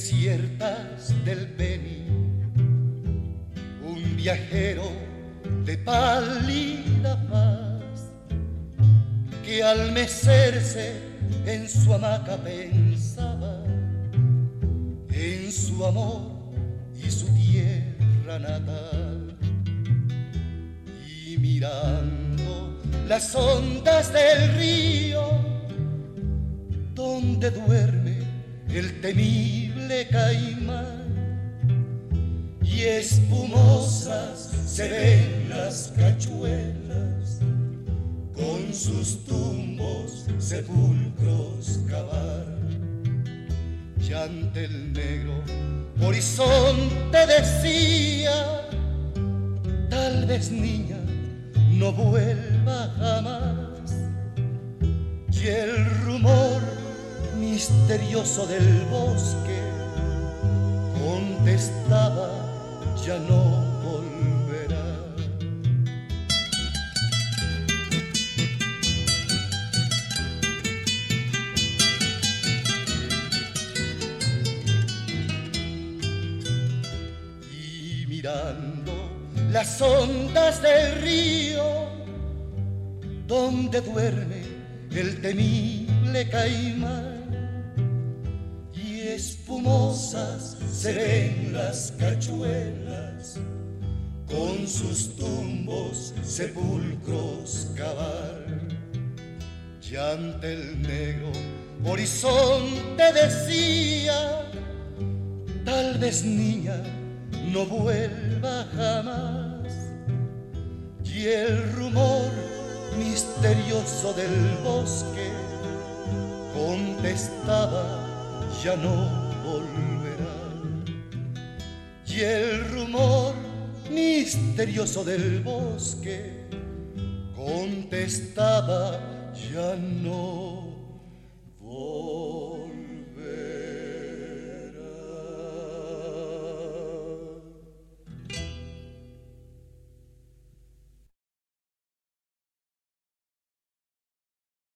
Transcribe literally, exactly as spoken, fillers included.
desiertas del Beni, un viajero de pálida faz que al mecerse en su hamaca pensaba en su amor y su tierra natal, y mirando las ondas del río donde duerme el temible caimán, y espumosas se ven las cachuelas con sus tumbos sepulcros cavar, y ante el negro horizonte decía: tal vez, niña, no vuelva jamás. Y el rumor misterioso del bosque contestaba: ya no volverá. Y mirando las ondas del río donde duerme el temible caimán, y espumosas se ven las cachuelas con sus tumbos sepulcros cavar, y ante el negro horizonte decía: tal vez, niña, no vuelva jamás. Y el rumor misterioso del bosque contestaba: ya no volverá. Y el rumor misterioso del bosque contestaba: ya no